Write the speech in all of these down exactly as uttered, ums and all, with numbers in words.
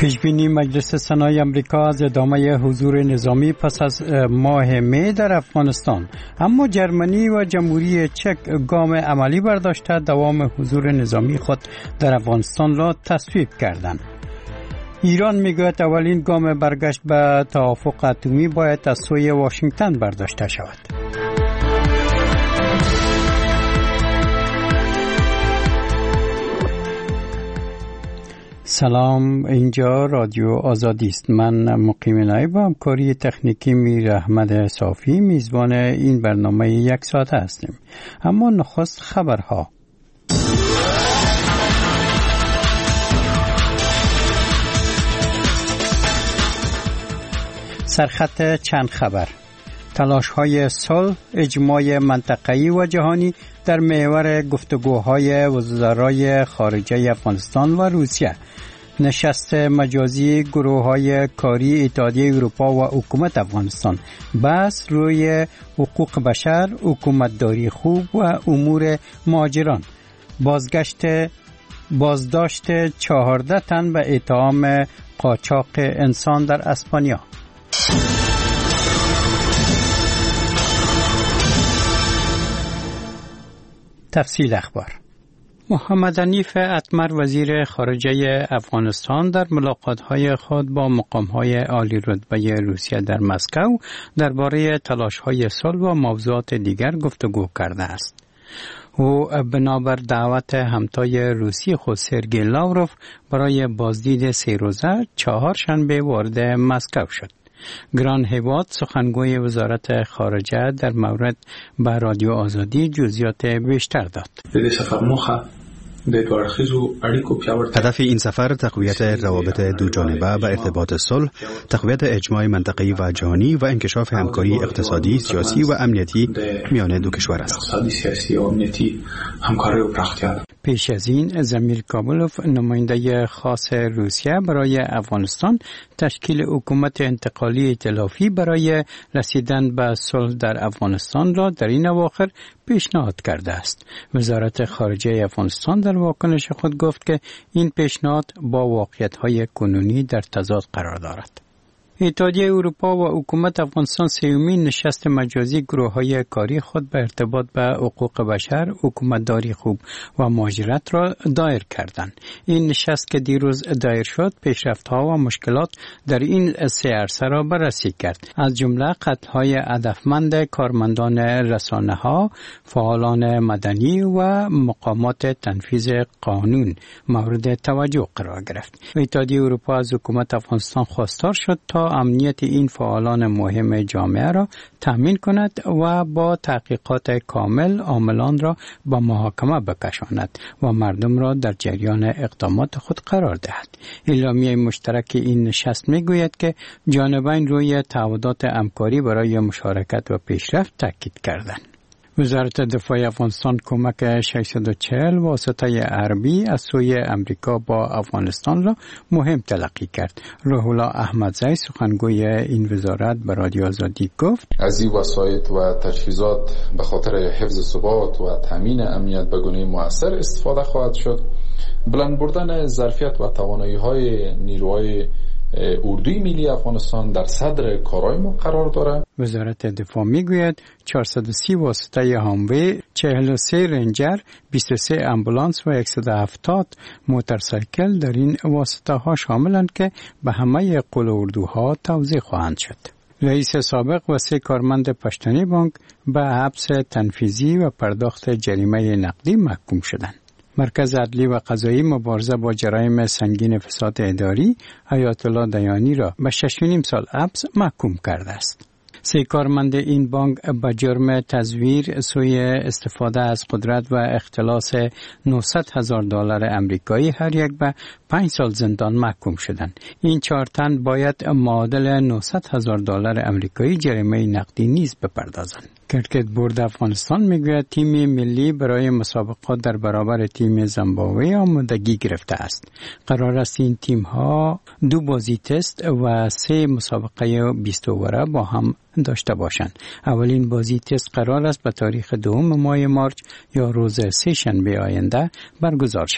پیشبینی مجلس سنای امریکا از ادامه حضور نظامی پس از ماه می در افغانستان، اما جرمنی و جمهوری چک گام عملی برداشته دوام حضور نظامی خود در افغانستان را تصویب کردند. ایران میگوید اولین گام برگشت به توافق اتمی باید از سوی واشنگتن برداشته شود. سلام، اینجا رادیو آزادی است. من مقیم نایب و همکاری تکنیکی میر احمد صافی میزبان این برنامه یک ساعته هستیم. اما نخست خبرها. سرخط چند خبر: تلاش‌های صلح، اجماع منطقه‌ای و جهانی در محور گفتگوهای وزرای خارجه افغانستان و روسیه، نشست مجازی گروه‌های کاری اتحادیه اروپا و حکومت افغانستان، بحث روی حقوق بشر، حکومتداری خوب و امور مهاجران، بازگشت بازداشت چهارده تن به اتهام قاچاق انسان در اسپانیا. تفصیل اخبار. محمد حنیف اتمر وزیر خارجه افغانستان در ملاقات‌های خود با مقام‌های عالی رتبه روسیه در مسکو درباره تلاش‌های صلح و موضوعات دیگر گفتگو کرده است. او بنابر دعوت همتای روسی خود سرگئی لاوروف برای بازدید سه روزه چهارشنبه وارد مسکو شد. گران هیواد سخنگوی وزارت خارجه در مورد به رادیو آزادی جزئیات بیشتر داد. هدف این سفر تقویت روابط دو جانبه و ارتباط صلح، تقویت اجماع منطقه‌ای و جهانی و انکشاف همکاری اقتصادی، سیاسی و امنیتی میان دو کشور است. پیش از این زمیر کابلوف نماینده خاص روسیه برای افغانستان تشکیل حکومت انتقالی ائتلافی برای رسیدن به صلح در افغانستان را در این اواخر پیشنهاد کرده است. وزارت خارجه افغانستان در واکنش خود گفت که این پیشنهاد با واقعیت‌های کنونی در تضاد قرار دارد. اتحادیه اروپا و حکومت افغانستان سیومین نشست مجازی گروه‌های کاری خود به ارتباط به حقوق بشر، حکومتداری خوب و مهاجرت را دایر کردند. این نشست که دیروز دایر شد، پیشرفت‌ها و مشکلات در این سه عرصه را بررسی کرد. از جمله قتل‌های هدفمند کارمندان رسانه‌ها، فعالان مدنی و مقامات تنفیذ قانون مورد توجه قرار گرفت. اتحادیه اروپا از حکومت افغانستان خواستار شد تا امنیت این فعالان مهم جامعه را تأمین کند و با تحقیقات کامل عاملان را به محاکمه بکشاند و مردم را در جریان اقدامات خود قرار دهد. اعلامیه مشترک این نشست میگوید که جانبین روی تعهدات همکاری برای مشارکت و پیشرفت تاکید کردند. وزارت دفاع افغانستان کمک ششصد و چهل واسطه حربی از سوی امریکا با افغانستان را مهم تلقی کرد. روح الله احمدزی سخنگوی این وزارت به رادیو آزادی گفت: از این وسایط و تجهیزات به خاطر حفظ ثبات و تامین امنیت به گونه مؤثر استفاده خواهد شد. بلند بردن ظرفیت و توانایی‌های نیروهای اردوی ملی افغانستان در صدر کارهای ما قرار دارد. وزارت دفاع میگوید چهارصد و سی واسطه هاموی، چهل و سه رنجر، بیست و سه امبولانس و صد و هفتاد موتورسایکل در این واسطه ها شاملند که به همه قول اردوها توزیع خواهند شد. رئیس سابق و سه کارمند پشتنی بانک به حبس تنفیذی و پرداخت جریمه نقدی محکوم شدند. مرکز عدلی و قضایی مبارزه با جرایم سنگین فساد اداری آیت الله دیانی را به شش و نیم سال حبس محکوم کرده است. سه کارمند این بانک به جرم تزویر، سوء استفاده از قدرت و اختلاس نهصد هزار دلار آمریکایی هر یک به پنج سال زندان محکوم شدند. این چهار تن باید معادل نهصد هزار دلار آمریکایی جریمه نقدی نیز بپردازند. کرکت بورد افغانستان میگوید تیم ملی برای مسابقات در برابر تیم زیمبابوه آمادگی گرفته است. قرار است این تیم ها دو بازی تست و سه مسابقه بیست اووره با هم داشته باشند. اولین بازی تست قرار است به تاریخ دوم ماه مارچ یا روز سه شنبه آینده برگزار شود.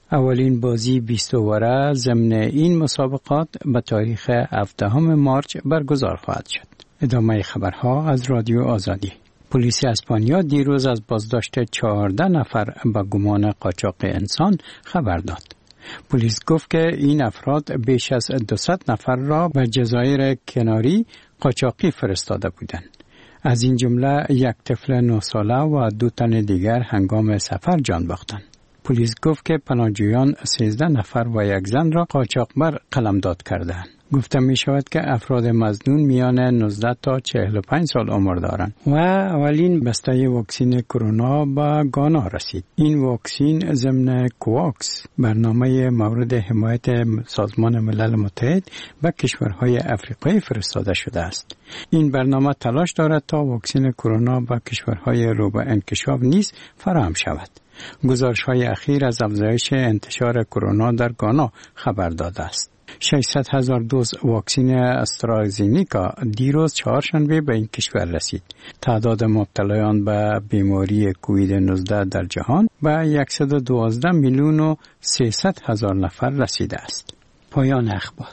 اولین بازی بیست اوره ضمن این مسابقات به تاریخ هفدهم مارچ برگزار خواهد شد. ادامه خبرها از رادیو آزادی. پلیس اسپانیا دیروز از بازداشت چهارده نفر به گمان قاچاق انسان خبر داد. پلیس گفت که این افراد بیش از دویست نفر را به جزایر کناری قاچاقی فرستاده بودند. از این جمله یک طفل نه ساله و دو تن دیگر هنگام سفر جان باختند. پلیس گفت که پناهجویان سیزده نفر و یک زن را قاچاقبر قلمداد کردند. گفته می شود که افراد مظنون میان نوزده تا چهل و پنج سال عمر دارند و اولین بسته واکسن کرونا به گانا رسید. این واکسن ضمن کوواکس، برنامه مورد حمایت سازمان ملل متحد به کشورهای افریقایی فرستاده شده است. این برنامه تلاش دارد تا واکسن کرونا به کشورهای رو به انکشاف نیز فراهم شود. گزارش‌های اخیر از افزایش انتشار کرونا در گانا خبر داده است. ششصد هزار دوز واکسن استرازینیکا دیروز چهارشنبه به این کشور رسید. تعداد مبتلایان به بیماری کووید نوزده در جهان به صد و دوازده میلیون و سیصد هزار نفر رسیده است. پایان اخبار.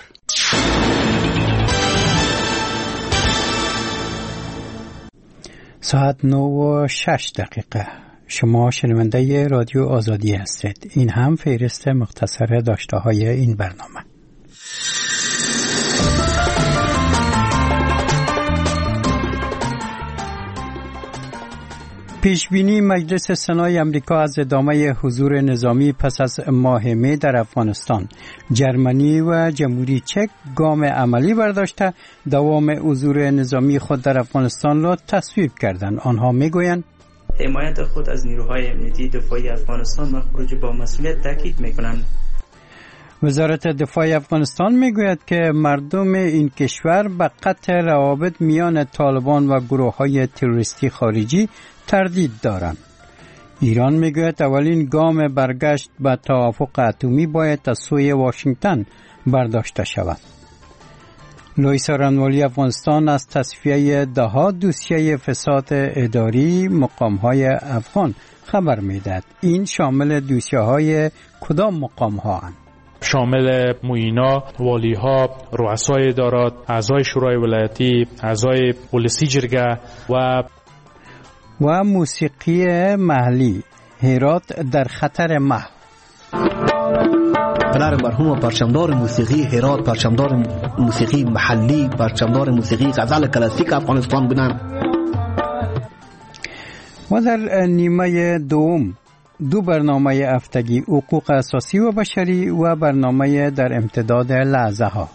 ساعت نه و شش دقیقه. شما شنونده رادیو آزادی هستید. این هم فهرست مختصر داشته های این برنامه. پیشبینی مجلس سنای امریکا از ادامه حضور نظامی پس از ماه می در افغانستان. جرمنی و جمهوری چک گام عملی برداشته دوام حضور نظامی خود در افغانستان را تصویب کردند. آنها میگویند حمایت خود از نیروهای امنیتی دفاعی افغانستان و خروج با مسئولیت تاکید میکنند. وزارت دفاع افغانستان میگوید که مردم این کشور به قطع روابط میان طالبان و گروه‌های تروریستی خارجی تردید دارند. ایران میگوید اولین گام برگشت به توافق اتمی باید از سوی واشنگتن برداشته شود. لوئیس رانوالی افغانستان از تصفیه دهها دوسیه فساد اداری مقام‌های افغان خبر میدهد. این شامل دوسیه‌های کدام مقام‌ها؟ شامل معینا، والیها، رؤسای ادارات، اعضای شورای ولایتی، اعضای پلیسی جرگه و و موسیقی محلی. هرات در خطر محو. پدر مرحوم پرچمدار موسیقی هرات، پرچمدار موسیقی محلی، پرچمدار موسیقی غزل کلاسیک افغانستان بودند. و در نیمه دوم دو برنامه هفتگی حقوق اساسی و بشری و برنامه در امتداد لحظه ها.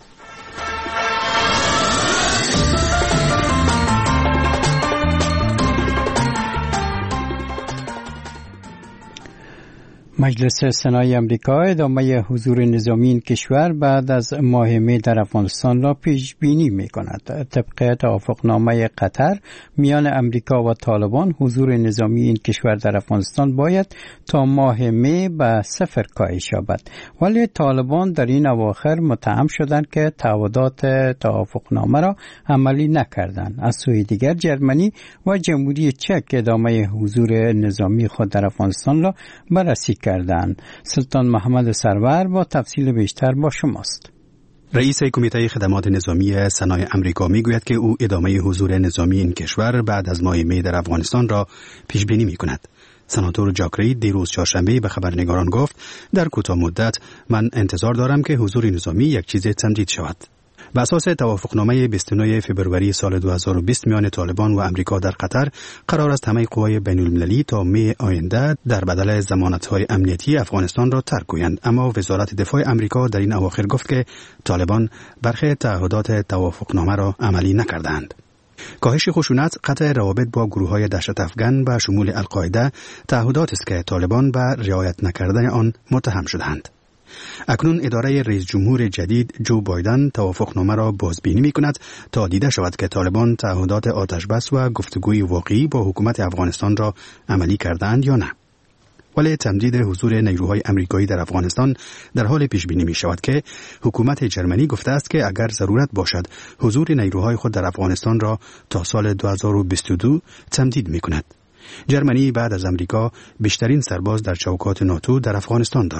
مجلس سنای امریکا ادامه حضور نظامی این کشور بعد از ماه می در افغانستان را پیش بینی می کند. طبق توافقنامه قطر میان امریکا و طالبان حضور نظامی این کشور در افغانستان باید تا ماه می به صفر کاهش یابد، ولی طالبان در این اواخر متهم شدند که تعهدات توافقنامه را عملی نکردند. از سوی دیگر جرمنی و جمهوری چک ادامه حضور نظامی خود در افغانستان را بررسی کردن. سلطان محمد سرور با تفصیل بیشتر با شماست. رئیس کمیته خدمات نظامی سنای امریکا میگوید که او ادامه حضور نظامی این کشور بعد از ماه می در افغانستان را پیش بینی میکند. سناتور جاک رید دیروز چهارشنبه به خبرنگاران گفت در کوتاه مدت من انتظار دارم که حضور نظامی یک چیز تمدید شود. بر اساس توافقنامه بیست و نه فوریه سال دو هزار و بیست میان طالبان و امریکا در قطر قرار است همه قوای بین المللی تا می آینده در بدل ضمانت‌های امنیتی افغانستان را ترک کنند، اما وزارت دفاع امریکا در این اواخر گفت که طالبان برخی تعهدات توافقنامه را عملی نکردند. کاهش خشونت، قطع روابط با گروه‌های دهشت افغان به شمول القاعده تعهداتی است که طالبان به رعایت نکردن آن متهم شدند. اکنون اداره رئیس جمهور جدید جو بایدن توافقنامه را بازبینی می‌کند تا دیده شود که طالبان تعهدات آتشبس و گفتگوی واقعی با حکومت افغانستان را عملی کردند یا نه. ولی تمدید حضور نیروهای امریکایی در افغانستان در حال پیش بینی می شود که حکومت جرمنی گفته است که اگر ضرورت باشد حضور نیروهای خود در افغانستان را تا سال دو هزار و بیست و دو تمدید می کند. جرمنی بعد از امریکا بیشترین سرباز در چوکات ناتو در افغانستان دارد.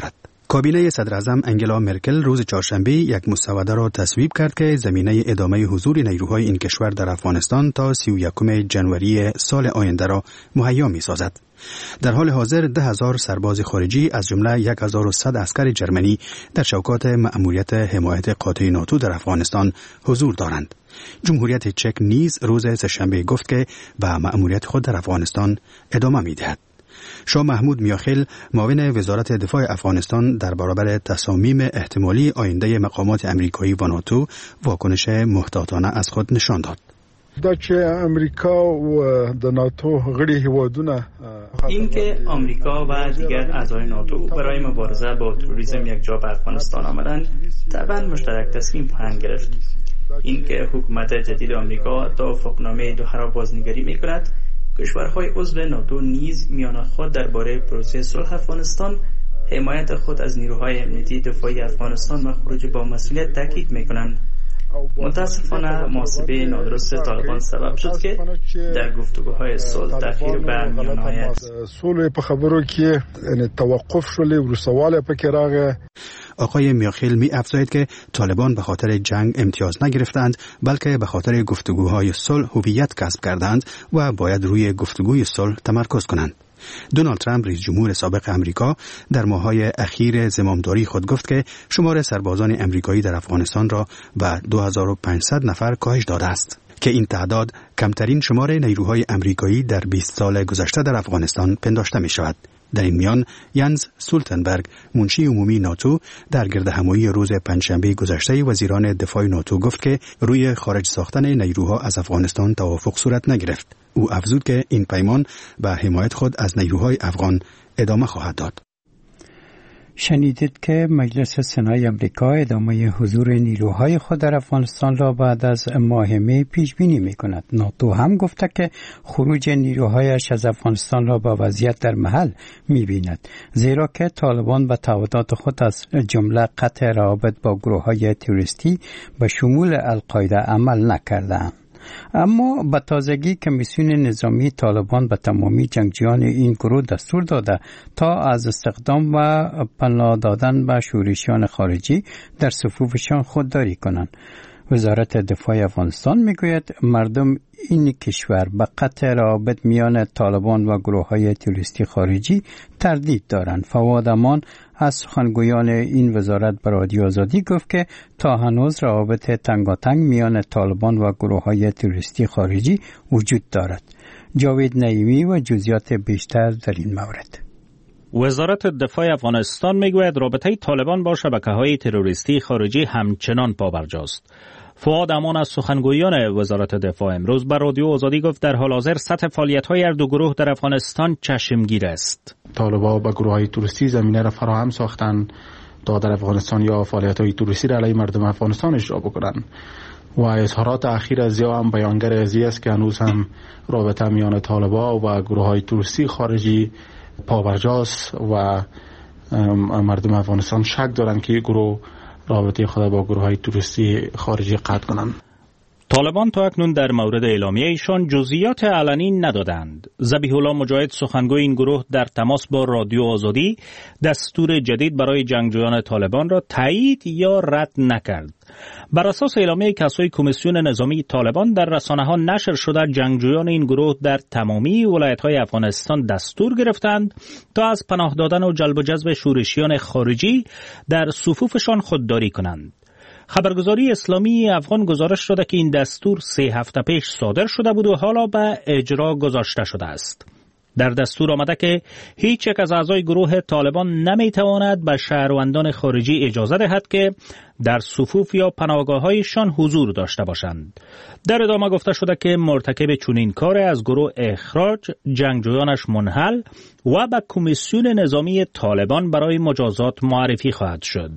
کابینه صدر اعظم انگلا مرکل روز چهارشنبه یک مسوده را تصویب کرد که زمینه ادامه حضور نیروهای این کشور در افغانستان تا سی و یکم ژانویه سال آینده را مهیا می سازد. در حال حاضر ده هزار سرباز خارجی از جمله یک هزار و صد عسکر جرمنی در چوکات مأموریت حمایت قاطع ناتو در افغانستان حضور دارند. جمهوریت چک نیز روز سه‌شنبه گفت که به مأموریت خود در افغانستان ادامه می دهد. شاه محمود میاخیل معاون وزارت دفاع افغانستان در برابر تصامیم احتمالی آینده مقامات امریکایی و ناتو واکنش محتاطانه از خود نشان داد. دا چې امریکا و د ناتو غړي هیوادونه این که آمریکا و دیگر اعضای ناتو برای مبارزه با تروریسم یک جا به افغانستان آمدند طبعا مشترک تصمیم خواهند گرفت. این که حکومت جدید آمریکا توافقنامه دوحه را بازنگری می‌کند، کشورهای عضو ناتو نیز میان خود درباره پروسه صلح افغانستان، حمایت خود از نیروهای امنیتی دفاعی افغانستان و خروج با مسئولیت تاکید می‌کنند. متاسفانه محاسبه نادرست طالبان سبب شد که در گفتگوهای صلح تأخیر به میان آید. صلح په خبرو کې توقف شولې ورسواله پکې راغی. آقای میاخیل می افزاید که طالبان به خاطر جنگ امتیاز نگرفتند بلکه به خاطر گفتگوهای صلح هویت کسب کردند و باید روی گفتگوی صلح تمرکز کنند. دونالد ترامپ رئیس جمهور سابق امریکا در ماه‌های اخیر زمامداری خود گفت که شمار سربازان امریکایی در افغانستان را به دو هزار و پانصد نفر کاهش داده است که این تعداد کمترین شمار نیروهای امریکایی در بیست سال گذشته در افغانستان پنداشته می شود. در این میان ینز سولتنبرگ منشی عمومی ناتو در گردهمایی روز پنجشنبه گذشته وزیران دفاع ناتو گفت که روی خارج ساختن نیروها از افغانستان توافق صورت نگرفت. او افزود که این پیمان به حمایت خود از نیروهای افغان ادامه خواهد داد. شنیدید که مجلس سنای امریکا ادامه حضور نیروهای خود در افغانستان را بعد از ماه می پیش بینی می کند. ناتو هم گفته که خروج نیروهایش از افغانستان را با وضعیت در محل می بیند، زیرا که طالبان به تعهدات خود از جمله قطع روابط با گروه های تروریستی به شمول القاعده عمل نکردند. اما به تازگی کمیسیون نظامی طالبان به تمامی جنگجویان این گروه دستور داده تا از استخدام و پناه دادن به شورشیان خارجی در صفوفشان خودداری کنند. وزارت دفاع افغانستان میگوید مردم این کشور به قطع روابط میان طالبان و گروه های تروریستی خارجی تردید دارند. فواد امان از سخنگویان این وزارت به رادیو آزادی گفت که تا هنوز روابط تنگاتنگ میان طالبان و گروه های تروریستی خارجی وجود دارد. جاوید نعیمی و جزئیات بیشتر در این مورد. وزارت دفاع افغانستان میگوید رابطه طالبان با شبکه‌های تروریستی خارجی همچنان پابرجاست. فواد امان از سخنگویان وزارت دفاع امروز به رادیو آزادی گفت در حال حاضر سطح فعالیت‌های هر دو گروه در افغانستان چشمگیر است. طالبان با گروه‌های تروریستی زمینه را فراهم ساختند تا در افغانستان یا فعالیت‌های تروریستی را علیه مردم افغانستان اجرا بکنند. و اظهارات اخیر از یا هم بیانگر ازی است که هنوز هم رابطه میان طالبان و گروه‌های تروریستی خارجی پابرجاست و مردم افغانستان شک دارند که گروه رابطه خود با گروه‌های تروریستی خارجی قطع کنند. طالبان تا اکنون در مورد اعلامیه ایشان جزئیات علنی ندادند. ذبیح الله مجاهد سخنگوی این گروه در تماس با رادیو آزادی دستور جدید برای جنگجویان طالبان را تایید یا رد نکرد. بر اساس اعلامیه کسای کمیسیون نظامی طالبان در رسانه‌ها نشر شده جنگجویان این گروه در تمامی ولایت‌های افغانستان دستور گرفتند تا از پناه دادن و جلب و جذب شورشیان خارجی در صفوفشان خودداری کنند. خبرگزاری اسلامی افغان گزارش داده که این دستور سه هفته پیش صادر شده بود و حالا به اجرا گذاشته شده است. در دستور آمده که هیچ یک از اعضای گروه طالبان نمیتواند به شهروندان خارجی اجازه دهد که در صفوف یا پناهگاه‌هایشان حضور داشته باشند. در ادامه گفته شده که مرتکب چنین کار از گروه اخراج، جنگجویانش منحل و به کمیسیون نظامی طالبان برای مجازات معرفی خواهد شد.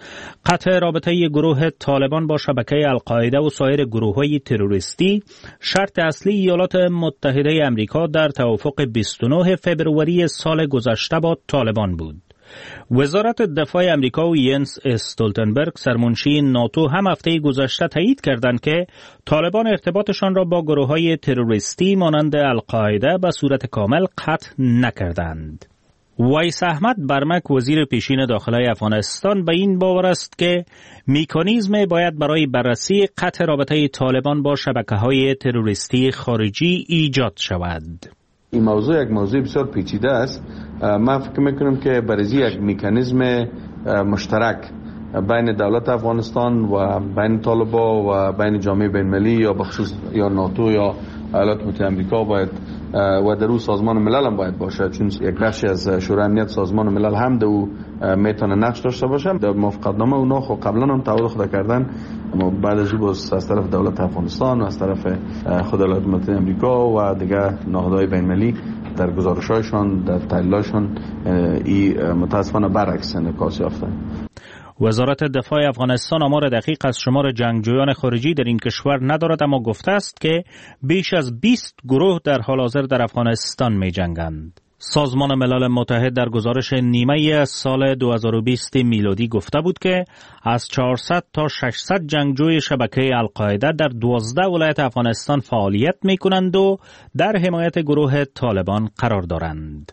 قطع رابطه گروه طالبان با شبکه القاعده و سایر گروه‌های تروریستی شرط اصلی ایالات متحده امریکا در توافق بیست و نه فوریه سال گذشته با طالبان بود. وزارت دفاع امریکا و ینس استولتنبرگ سرمنشی ناتو هم هفته گذشته تایید کردند که طالبان ارتباطشان را با گروه‌های تروریستی مانند القاعده به صورت کامل قطع نکردند. ویس احمد برمک وزیر پیشین داخلی افغانستان به این باور است که مکانیزم باید برای بررسی قطع رابطه طالبان با شبکه‌های تروریستی خارجی ایجاد شود. این موضوع یک موضوع بسیار پیچیده است. من فکر میکنم که برای یک مکانیزم مشترک بین دولت افغانستان و بین طالبان و بین جامعه بین‌المللی یا بخصوص یا ناتو یا ایالات متحده آمریکا باید و در اون سازمان ملل هم باید باشه، چون یک بخشی از شورای امنیت سازمان ملل هم در او میتونه نقش داشته باشه. در موافقتنامه اونا خب قبلا هم تعهد خود کردن، اما بعد از او از طرف دولت افغانستان و از طرف خود ایالات متحده آمریکا و دیگر نهادهای بین‌المللی در گزارش‌هایشان در تحلیل‌هاشون این متاسفانه برعکس انعکاس یافته. وزارت دفاع افغانستان آمار دقیق از شمار جنگجویان خارجی در این کشور ندارد، اما گفته است که بیش از بیست گروه در حال حاضر در افغانستان می جنگند. سازمان ملل متحد در گزارش نیمه سال دو هزار و بیست میلادی گفته بود که از چهارصد تا ششصد جنگجوی شبکه القاعده در دوازده ولایت افغانستان فعالیت می کنند و در حمایت گروه طالبان قرار دارند.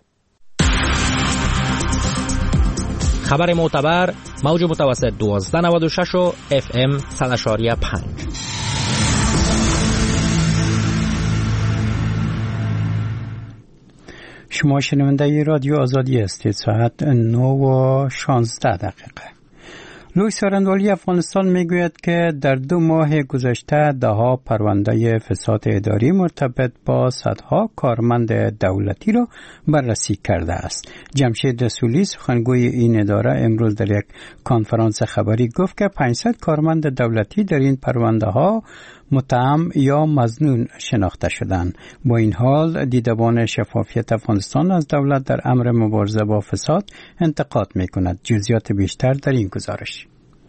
خبر معتبر موج متوسط دوازده نود و شش و اف ام صد و پنج. شما شنونده رادیو آزادی هستید. ساعت نه و شانزده دقیقه. لوی سارنوالی افغانستان میگوید که در دو ماه گذشته دهها پرونده فساد اداری مرتبط با صدها کارمند دولتی را بررسی کرده است. جمشید رسولی سخنگوی این اداره امروز در یک کنفرانس خبری گفت که پانصد کارمند دولتی در این پرونده ها متهم یا مظنون شناخته شدند. با این حال دیدبان شفافیت افغانستان از دولت در امر مبارزه با فساد انتقاد می‌کند. جزئیات بیشتر در این گزارش.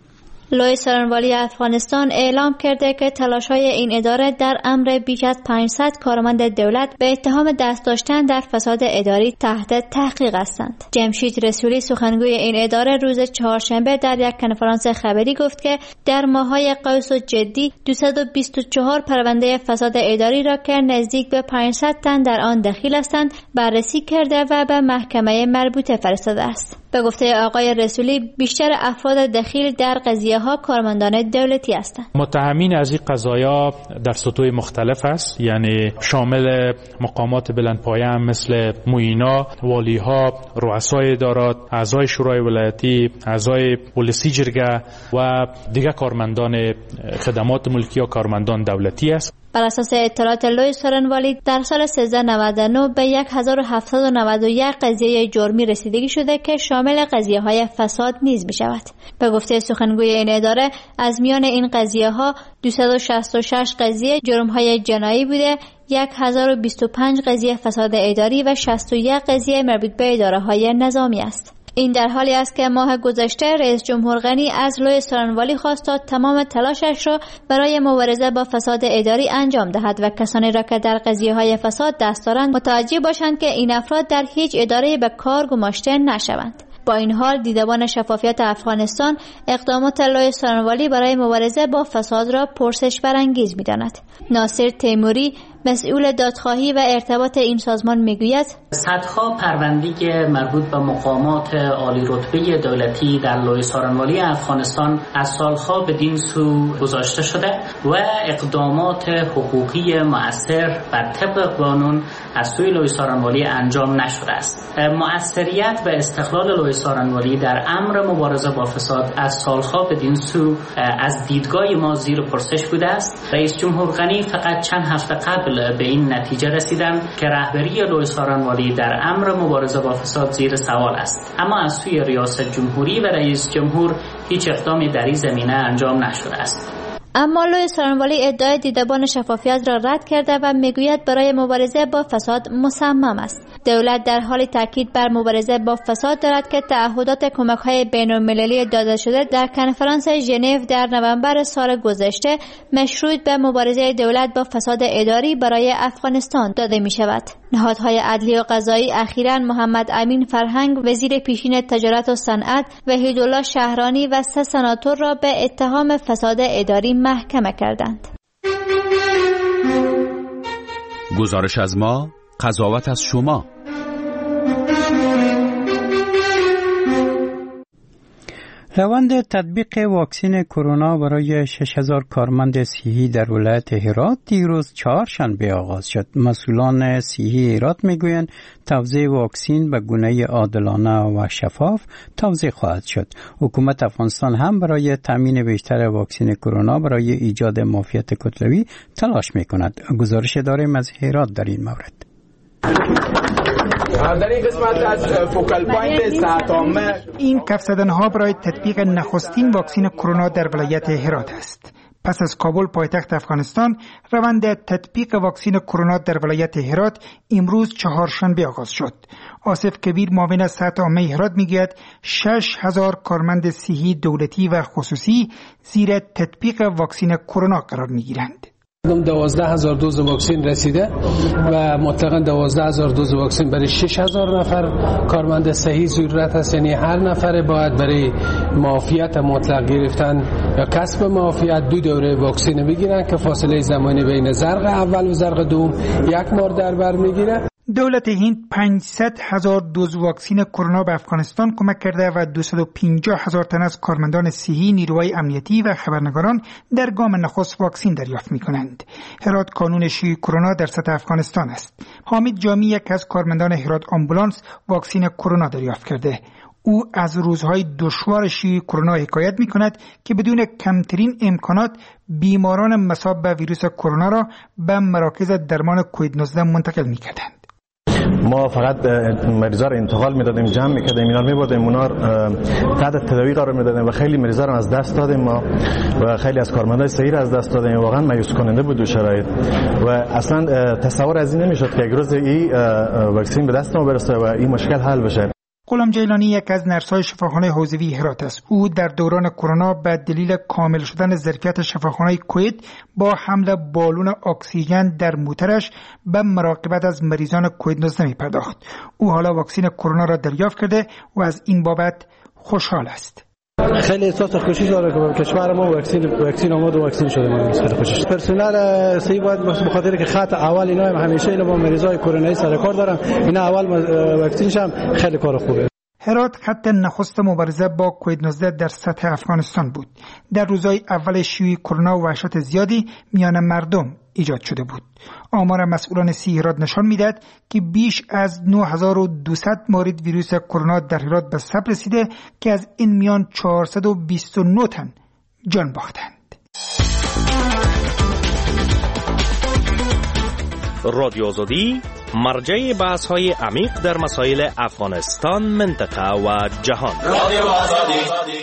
لوی سارنوالی افغانستان اعلام کرده که تلاش‌های این اداره در امر بیش از پانصد کارمند دولت به اتهام دست داشتن در فساد اداری تحت تحقیق هستند. جمشید رسولی سخنگوی این اداره روز چهارشنبه در یک کنفرانس خبری گفت که در ماه‌های قوس و جدی دویست و بیست و چهار پرونده فساد اداری را که نزدیک به پانصد تن در آن دخیل هستند بررسی کرده و به محکمه مربوطه فرستاده است. به گفته آقای رسولی بیشتر افراد دخیل در قضیه ها کارمندان دولتی هستند. متهمین از این قضایا در سطوح مختلف است، یعنی شامل مقامات بلندپایه هم مثل معینا، والیها، رؤسای ادارات، اعضای شورای ولایتی، اعضای پلیسی جرگه و دیگر کارمندان خدمات ملکی یا کارمندان دولتی است. بر اساس اطلاعات لوی سارنوالی در سال سیزده نود و نه به هزار و هفتصد و نود و یک قضیه جرمی رسیدگی شده که شامل قضیه های فساد نیز می شود. به گفته سخنگوی این اداره از میان این قضیه ها دویست و شصت و شش قضیه جرم های جنایی بوده، هزار و بیست و پنج قضیه فساد اداری و شصت و یک قضیه مربوط به اداره های نظامی است. این در حالی است که ماه گذشته رئیس جمهور غنی از لوی سارنوالی خواست تا تمام تلاشش را برای مبارزه با فساد اداری انجام دهد و کسانی را که در قضیه‌های فساد دست دارند متوجه باشند که این افراد در هیچ اداره به کار گماشته نشوند. با این حال دیدبان شفافیت افغانستان اقدامات لوی سارنوالی برای مبارزه با فساد را پرسش برانگیز می‌داند. ناصر تیموری مسئول دادخواهی و ارتباط این سازمان میگوید صدها پرونده مربوط به مقامات عالی رتبه دولتی در لوی سارنوالی افغانستان از سالها بدین سو گذاشته شده و اقدامات حقوقی مؤثر بر طبق قانون از سوی لوی سارنوالی انجام نشده است. مؤثریت و استقلال لوی سارنوالی در امر مبارزه با فساد از سالها بدین سو از دیدگاه ما زیر پرسش بوده است. رئیس جمهور غنی فقط چند هفته قبل به این نتیجه رسیدند که رهبری لوی سارنوالی در امر مبارزه با فساد زیر سوال است، اما از سوی ریاست جمهوری و رئیس جمهور هیچ اقدامی در این زمینه انجام نشده است. اما لوی سارنوالی ادعای دیدبان شفافیت را رد کرده و میگوید برای مبارزه با فساد مصمم است. دولت در حال تاکید بر مبارزه با فساد دارد که تعهدات کمک‌های بین‌المللی داده شده در کنفرانس ژنو در نوامبر سال گذشته مشروط به مبارزه دولت با فساد اداری برای افغانستان داده می شود. نهادهای عدلی و قضایی اخیراً محمد امین فرهنگ وزیر پیشین تجارت و صنعت و هیدالله شهرانی و سه سناتور را به اتهام فساد اداری محکمه کردند. گزارش از ما، قضاوت از شما. روند تطبیق واکسن کرونا برای شش هزار کارمند صحی در ولایت هرات دیروز چهارشنبه آغاز شد. مسئولان صحی هرات میگویند توزیع واکسن به گونه عادلانه و شفاف توزیع خواهد شد. حکومت افغانستان هم برای تامین بیشتر واکسن کرونا برای ایجاد معافیت کتلوی تلاش میکند. گزارش داریم از هرات در این مورد. در این قسمت از فوکال پوینت ساعتامه این کف زدن‌ها برای تطبیق نخستین واکسن کرونا در ولایت هرات است. پس از کابل پایتخت افغانستان، روند تطبیق واکسن کرونا در ولایت هرات امروز چهارشنبه آغاز شد. آصف کبیر معاون صحت عامه هرات میگوید شش هزار کارمند صحی دولتی و خصوصی زیر تطبیق واکسن کرونا قرار میگیرند. دوازده هزار دوز واکسن رسیده و مطلقاً دوازده هزار دوز واکسن برای شش هزار نفر کارمند صحی ضرورت است. یعنی هر نفر باید برای معافیت مطلق گرفتن یا کسب معافیت دو دوره واکسن بگیرن که فاصله زمانی بین زرق اول و زرق دوم یک ماه در بر میگیره. دولت هند پانصد هزار دوز واکسن کرونا به افغانستان کمک کرده و دویست و پنجاه هزار تن از کارمندان صحی، نیروهای امنیتی و خبرنگاران در گام نخست واکسن دریافت می‌کنند. هرات کانون شیوع کرونا در سطح افغانستان است. حامد جامی یک از کارمندان هرات آمبولانس واکسن کرونا دریافت کرده. او از روزهای دشوار شیوع کرونا حکایت می‌کند که بدون کمترین امکانات بیماران مصاب به ویروس کرونا را به مراکز درمان کووید نوزده منتقل می‌کردند. ما فقط مریضا رو انتقال میدادیم، جمع میکردیم، اینا رو میبردیم، اونا تحت تداوی قرار میدادیم و خیلی مریضا رو از دست دادیم ما و خیلی از کارمندای صحی رو از دست دادیم. واقعا مایوس کننده بود دو شرایط و اصلا تصور از این نمیشد که یک روز این واکسن به دست ما برسه و این مشکل حل بشه. غلام جیلانی یک از نرس‌های شفاخانه حوزوی هرات است. او در دوران کرونا به دلیل کامل شدن ظرفیت شفاخانه کوید با حمل بالون اکسیژن در موترش به مراقبت از مریضان کووید نوزده می‌پرداخت. او حالا واکسن کرونا را دریافت کرده و از این بابت خوشحال است. خیلی احساس خوشی داره که کشور ما واکسن واکسن آماده و واکسن شده. ما خیلی خوشی. پرسنل صحی باید به خاطر که خط اول اینا هم همیشه اینا با مریضای کرونایی سر کار دارن، اینا اول واکسن شم خیلی کار خوبه. هرات خط نخست مبارزه با کووید نوزده در سطح افغانستان بود. در روزهای اول شیوع کرونا وحشت زیادی میان مردم ایجاد شده بود. آمار مسئولان صحی هرات نشان میدهد که بیش از نه هزار و دویست مورد ویروس کرونا در هرات به ثبت رسیده که از این میان چهارصد و بیست و نه تن جان باختند. رادیو آزادی مرجع بحث‌های عمیق در مسائل افغانستان، منطقه و جهان. رادیو آزادی.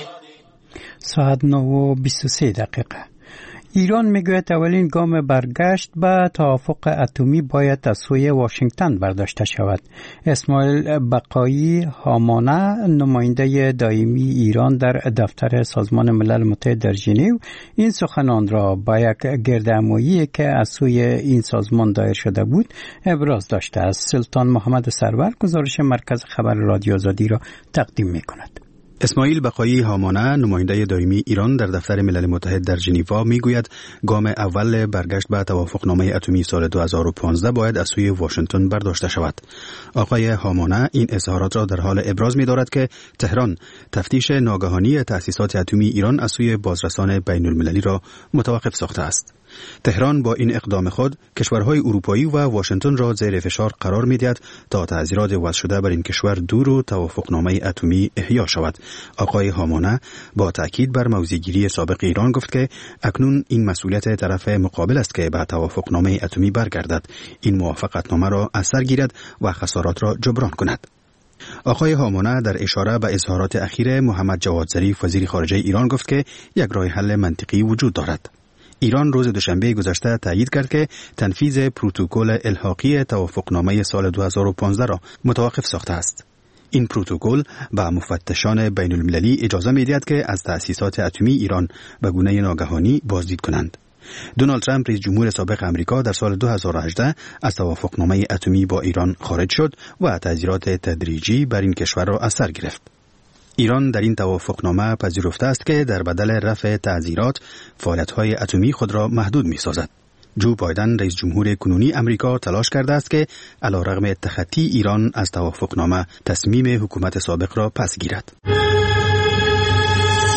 ساعت نه و بیست و سه دقیقه. ایران میگوید اولین گام برگشت به توافق اتمی باید از سوی واشنگتن برداشته شود. اسماعیل بقایی هامانه، نماینده دائمی ایران در دفتر سازمان ملل متحد در ژنو، این سخنان را با یک گردهمایی که از سوی این سازمان دایر شده بود ابراز داشته است. سلطان محمد سرور گزارش مرکز خبر رادیو آزادی را تقدیم میکند. اسماعیل بقایی هامانه، نماینده دائمی ایران در دفتر ملل متحد در ژنو میگوید گام اول برگشت به توافقنامه اتمی سال دو هزار و پانزده باید از سوی واشنگتن برداشته شود. آقای هامانه این اظهارات را در حال ابراز می‌دارد که تهران تفتیش ناگهانی تأسیسات اتمی ایران از سوی بازرسان بین المللی را متوقف ساخته است. تهران با این اقدام خود کشورهای اروپایی و واشنگتن را زیر فشار قرار می‌دهد تا تعذیرات وضع شده بر این کشور دور و توافقنامه اتمی احیا شود. آقای هامانه با تأکید بر موضع‌گیری سابق ایران گفت که اکنون این مسئولیت طرف مقابل است که به توافقنامه اتمی برگردد، این موافقتنامه را از سر گیرد و خسارات را جبران کند. آقای هامانه در اشاره به اظهارات اخیر محمد جواد ظریف وزیر خارجه ایران گفت که یک راه حل منطقی وجود دارد. ایران روز دوشنبه گذشته تایید کرد که تنفیذ پروتکل الحاقی توافقنامه سال دو هزار و پانزده را متوقف ساخته است. این پروتکل به مفتشان بین المللی اجازه می‌دهد که از تأسیسات اتمی ایران به گونه ناگهانی بازدید کنند. دونالد ترامپ رئیس جمهور سابق آمریکا در سال دو هزار و هجده از توافقنامه اتمی با ایران خارج شد و تعزیرات تدریجی بر این کشور را از سر گرفت. ایران در این توافقنامه پذیرفته است که در بدل رفع تعزیرات فعالیت‌های اتمی خود را محدود می‌سازد. جو بایدن رئیس جمهور کنونی امریکا تلاش کرده است که علیرغم تخطی ایران از توافقنامه تصمیم حکومت سابق را پس گیرد.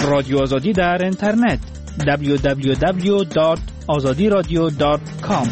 رادیو آزادی در اینترنت دبلیو دبلیو دبلیو دات آزادی رادیو دات کام.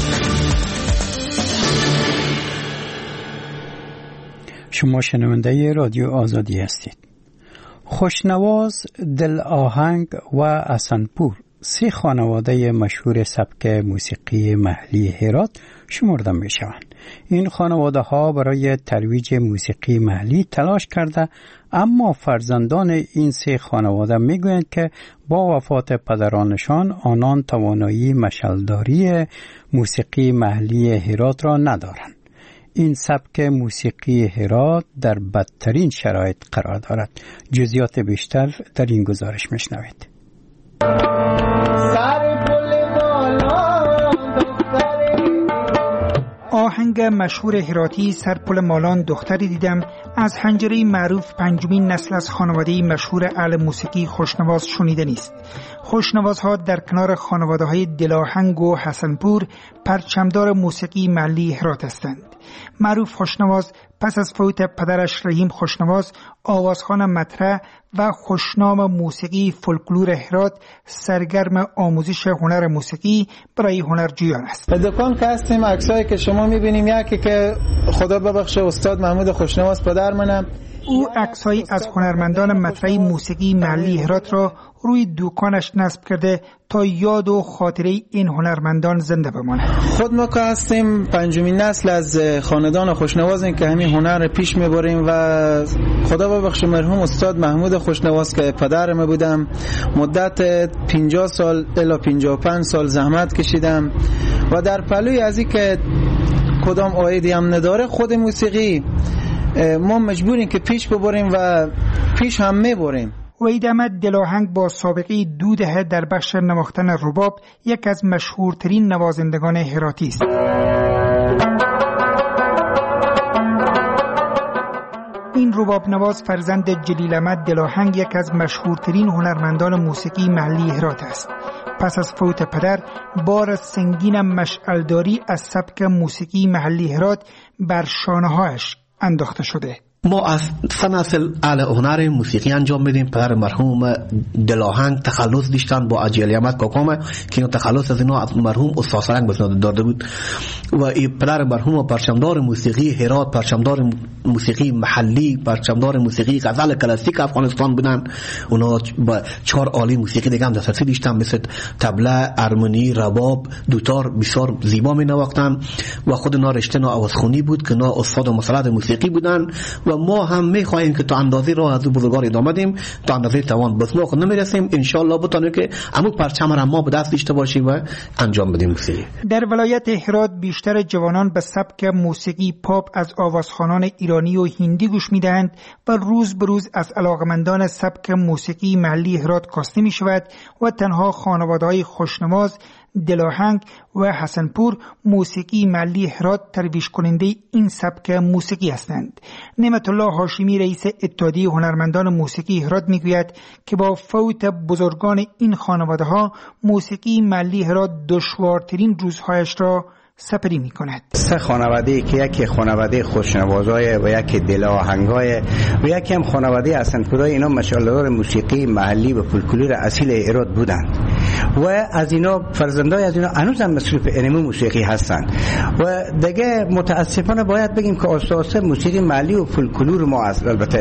شما شنونده رادیو آزادی هستید. خوشنواز، دل آهنگ و حسنپور سه خانواده مشهور سبک موسیقی محلی هرات شمرده می شوند. این خانواده ها برای ترویج موسیقی محلی تلاش کرده، اما فرزندان این سه خانواده می گویند که با وفات پدرانشان آنان توانایی مشعلداری موسیقی محلی هرات را ندارند. این سبک موسیقی هرات در بدترین شرایط قرار دارد. جزئیات بیشتر در این گزارش میشنوید. آهنگ مشهور هراتی سرپل مالان دختری دیدم از حنجره معروف پنجمین نسل از خانواده مشهور اهل موسیقی خوشنواز شنیده نیست. خوشنوازها در کنار خانواده های دلاهنگ و حسنپور پرچمدار موسیقی محلی هرات هستند. معروف خوشنواز پس از فوت پدرش رحیم خوشنواز آوازخوان مطرح و خوشنام موسیقی فولکلور هرات سرگرم آموزش هنر موسیقی برای هنرجویان است. به دکان که هستیم عکسایی که شما میبینیم یکی که خدا ببخشه استاد محمود خوشنواز پدر منم. او عکسایی از هنرمندان مطرح موسیقی محلی هرات را روی دکانش نصب کرده تا یاد و خاطره این هنرمندان زنده بماند. خود ما که هستیم پنجمین نسل از خاندان خوشنوازیم که همین هنر پیش میبریم و خدا ببخشه مرحوم استاد محمود خوشنواز که پدر ما بودم مدت پنجاه سال الی پنجاه و پنج سال زحمت کشیدم و در پلوی از این که کدام عایدی هم نداره خود موسیقی ما مجبوریم که پیش ببریم و پیش هم میبریم. وحید احمد دلاهنگ با سابقه دو دهه در بخش نواختن رباب یک از مشهورترین نوازندگان هراتی است. این رباب نواز فرزند جلیل احمد دلاهنگ یک از مشهورترین هنرمندان موسیقی محلی هرات است. پس از فوت پدر بار سنگین مشعلداری از سبک موسیقی محلی هرات بر شانه‌هایش انداخته شده. ما از سه نسل اهل هنر موسیقی انجام میدیم. پدر مرحوم دلاهنگ تخلص داشتن با اجیلیامت کاکامه که اینو تخلص از اینا از مرحوم استاد سرنگ بسناد داده بود و این پدر مرحوم پرچمدار موسیقی هرات، پرچمدار موسیقی محلی، پرچمدار موسیقی غزل کلاسیک افغانستان بودن. اونا با چهار آله موسیقی دیگه هم دسترسی داشتن مثل طبله، ارمنی، رباب، دوتار بسیار زیبا می نواختن و خود اینا رشته نا آوازخوانی بود که اینا استاد مسلط موسیقی بودن و ما هم می‌خواهیم که تا اندازه راه از بزرگان ادامه بدیم، تا اندازه توان بس ما خود نمی‌رسیم ان شاء الله بتونیم که عمو پرچم را ما به دست داشته باشیم و انجام بدیم موسیقی. در ولایت هرات بیشتر جوانان به سبک موسیقی پاپ از آوازخوانان ایرانی و هندی گوش می‌دهند و روز به روز از علاقمندان سبک موسیقی محلی هرات کاسته می‌شود و تنها خانواده‌های خوشنواز، دلاهنگ و حسنپور موسیقی محلی هرات ترویج کننده این سبک موسیقی هستند. نعمت الله هاشمی رئیس اتحادیه هنرمندان موسیقی هرات میگوید که با فوت بزرگان این خانواده ها موسیقی محلی هرات دشوارترین روزهایش را سپری می کند. سه خانواده که یکی خانواده خوشنوازای و یکی دلاهنگای و یکی هم خانواده حسنپورای، اینا مشعلدار موسیقی محلی و فولکلور اصیل هرات بودند و از اینا فرزندای از اینا هنوز هم مصروف انمو موسیقی هستند و دیگه متاسفانه باید بگیم که اساسا موسیقی محلی و فولکلور ما است. البته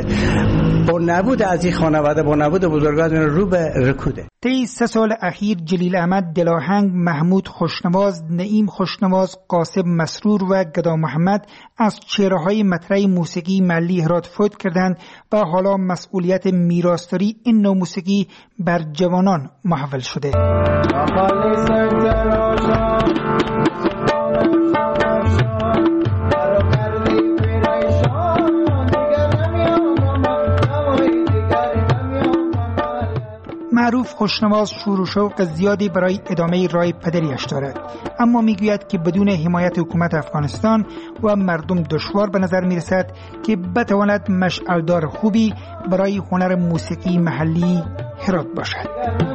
با نبود از این خانواده، با نبود بزرگان رو به رکوده. طی سه سال اخیر جلیل احمد دلاهنگ، محمود خوشنواز، نعیم خوشنواز، قاسم مسرور و گدا محمد از چهره‌های مطرح موسیقی محلی هرات فوت کردند و حالا مسئولیت میراثداری این نوع موسیقی بر جوانان محول شده. معروف خوشنواز شور و شوق زیادی برای ادامه راه پدریش دارد، اما میگوید که بدون حمایت حکومت افغانستان و مردم دشوار به نظر میرسد که بتواند مشعلدار خوبی برای هنر موسیقی محلی هرات باشد.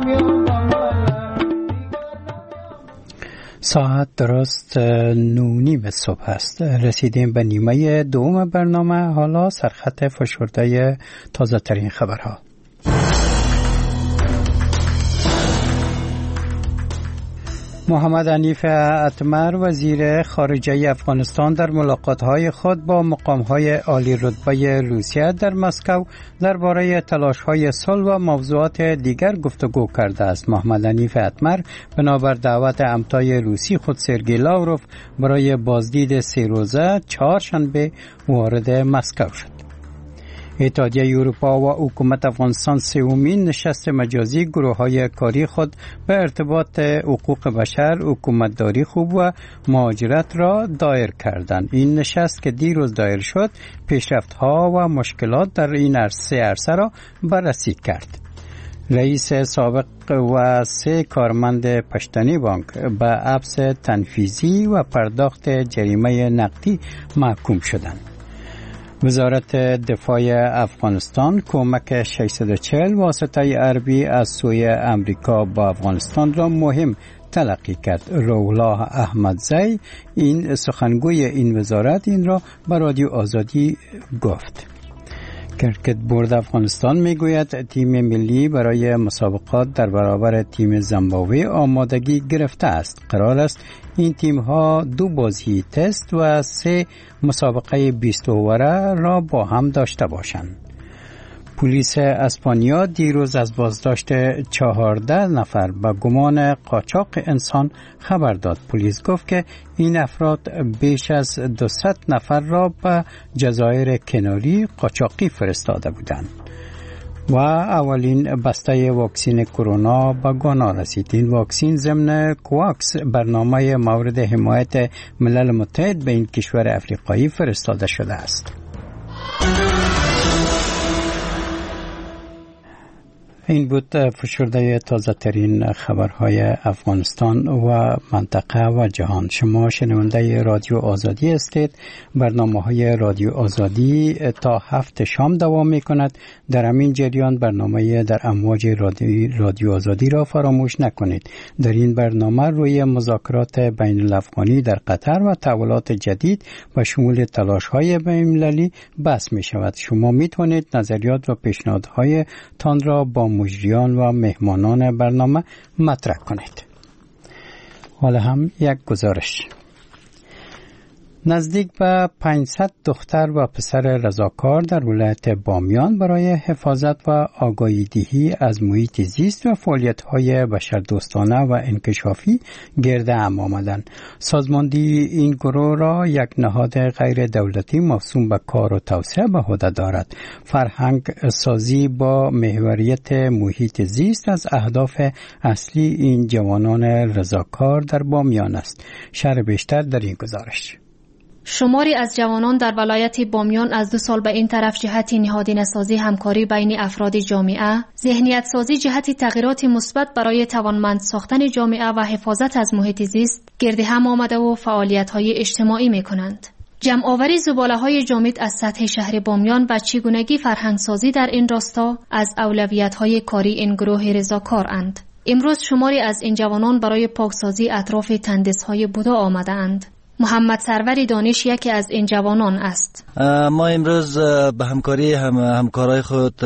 ساعت درست نونیم صبح است. رسیدیم به نیمه دوم برنامه. حالا سرخط فشرده تازه ترین خبرها. محمد حنیف اتمر وزیر خارجه افغانستان در ملاقات‌های خود با مقام‌های عالی رتبه روسیه در مسکو درباره تلاش‌های صلح و موضوعات دیگر گفتگو کرده است. محمد حنیف اتمر بنابر دعوت همتای روسی خود سرگئی لاوروف برای بازدید سه روزه چهارشنبه وارد مسکو شد. اتحادیه اروپا و حکومت افغانستان سومین نشست مجازی گروه‌های کاری خود به ارتباط حقوق بشر، حکومتداری خوب و مهاجرت را دایر کردند. این نشست که دیروز دایر شد، پیشرفت‌ها و مشکلات در این عرصه عرصه را بررسی کرد. رئیس سابق و سه کارمند پشتنی بانک به حبس تنفیذی و پرداخت جریمه نقدی محکوم شدند. وزارت دفاع افغانستان کمک ششصد و چهل واسطه حربی از سوی امریکا با افغانستان را مهم تلقی کرد. روح احمدزی این سخنگوی این وزارت این را به رادیو آزادی گفت. کرکت بورد افغانستان میگوید تیم ملی برای مسابقات در برابر تیم زیمبابوه آمادگی گرفته است. قرار است این تیم ها دو بازی تست و سه مسابقه بیست اووره را با هم داشته باشند. پلیس اسپانیا دیروز از بازداشت چهارده نفر به گمان قاچاق انسان خبر داد. پلیس گفت که این افراد بیش از دویست نفر را به جزایر کناری قاچاقی فرستاده بودند. و اولین بسته واکسن کرونا به گانا رسید. این واکسن ضمن کواکس برنامه مورد حمایت ملل متحد به این کشور افریقایی فرستاده شده است. این بود فشرده تازه ترین خبرهای افغانستان و منطقه و جهان. شما شنونده رادیو آزادی هستید. برنامه های رادیو آزادی تا هفت شام دوام می کند. در همین جریان برنامه در امواج رادیو, رادیو آزادی را فراموش نکنید. در این برنامه روی مذاکرات بین الافغانی در قطر و تحولات جدید و شمول تلاش های بین المللی بحث می شود. شما می توانید نظریات و پیشنهادهای تان را با مجریان و مهمانان برنامه مطرح کنید. حالا هم یک گزارش. نزدیک به پانصد دختر و پسر رضاکار در ولایت بامیان برای حفاظت و آگاهی دهی از محیط زیست و فعالیت‌های بشردوستانه و انکشافی گرد هم آمدند. سازماندهی این گروه را یک نهاد غیر دولتی موسوم به کار و توسعه به عهده دارد. فرهنگ سازی با محوریت محیط زیست از اهداف اصلی این جوانان رضاکار در بامیان است. شرح بیشتر در این گزارش. شماری از جوانان در ولایت بامیان از دو سال به این طرف جهت نهادینه سازی همکاری بین افراد جامعه، ذهنیت سازی جهت تغییرات مثبت برای توانمند ساختن جامعه و حفاظت از محیط زیست گرد هم آمده و فعالیت‌های اجتماعی می‌کنند. جمع‌آوری زباله‌های جامد از سطح شهر بامیان و چگونگی فرهنگسازی در این راستا از اولویت‌های کاری این گروه رضاکارند. امروز شماری از این جوانان برای پاکسازی اطراف تندس‌های بودا آمده‌اند. محمد سروری دانش یکی از این جوانان است. ما امروز به همکاری هم همکارای خود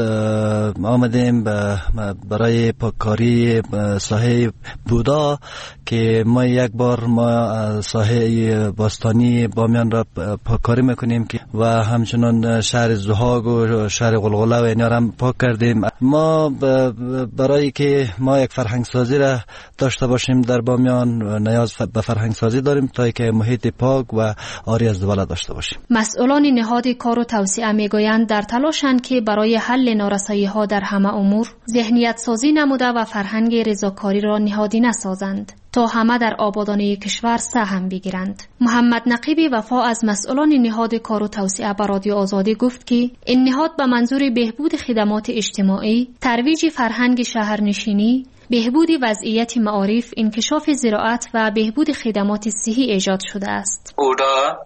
آمدیم برای پاککاری ساحه بودا که ما یک بار ما ساحه باستانی بامیان را پاککاری میکنیم و همچنان شهر زهاگ و شهر غلغله و اینا را هم پاک کردیم. ما برای که ما یک فرهنگ سازی را داشته باشیم در بامیان نیاز به فرهنگ سازی داریم تا که محیط پاک و آری از زباله داشته باشیم. مسئولان نهاد کار و توسعه میگویند در تلاشند که برای حل نارسایی‌ها در همه امور ذهنیت سازی نموده و فرهنگ رضاکاری را نهادینه سازند تا همه در آبادانی کشور سهم بگیرند. محمد نقیبی وفا از مسئولان نهاد کار و توسعه به رادیو آزادی گفت که این نهاد به منظور بهبود خدمات اجتماعی، ترویج فرهنگ شهرنشینی، بهبود وضعیت معارف، انکشاف زراعت و بهبود خدمات صحی ایجاد شده است. اودا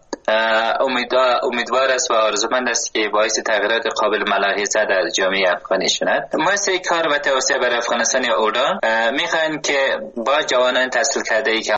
امیدوار است و آرزومند است که باعث تغییرات قابل ملاحظه در جامعه افغانی شود. مؤسسه کار و توسعه برای افغانستان اودا میخواهند که با جوانان تحصیل کرده ای که